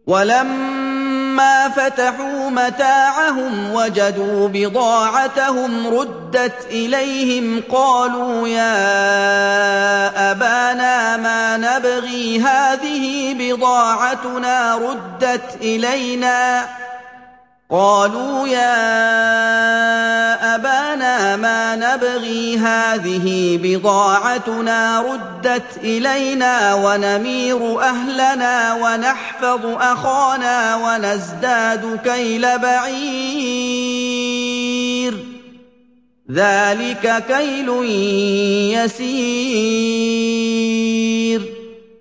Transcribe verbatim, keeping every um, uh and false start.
وَلَمَّا فَتَحُوا مَتَاعَهُمْ وَجَدُوا بِضَاعَتَهُمْ رُدَّتْ إِلَيْهِمْ قَالُوا يَا أَبَانَا مَا نَبْغِي هَٰذِهِ بِضَاعَتُنَا رُدَّتْ إِلَيْنَا قالوا يا أبانا ما نبغي هذه بضاعتنا ردت إلينا ونمير أهلنا ونحفظ أخانا ونزداد كيل بعير ذلك كيل يسير